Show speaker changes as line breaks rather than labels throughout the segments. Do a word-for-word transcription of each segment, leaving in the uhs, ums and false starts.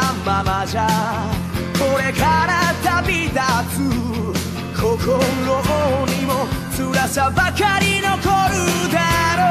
たままじゃこれから旅立つ心にも辛さばかり残るだろ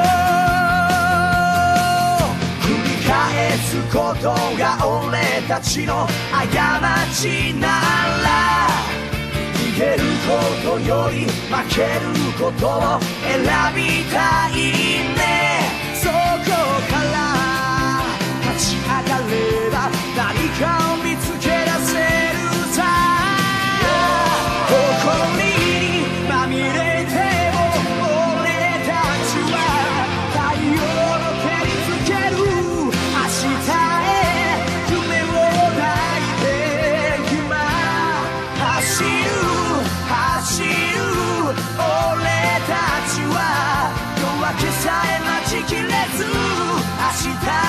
う繰り返すことが俺たちの過ちなら逃げることより負けることを選びたいねそこから立ち上がれば何かを見つけ出せるさ誇りにまみれても俺たちは太陽の照りつける明日へ夢を抱いて今走る走る俺たちは夜明けさえ待ちきれず明日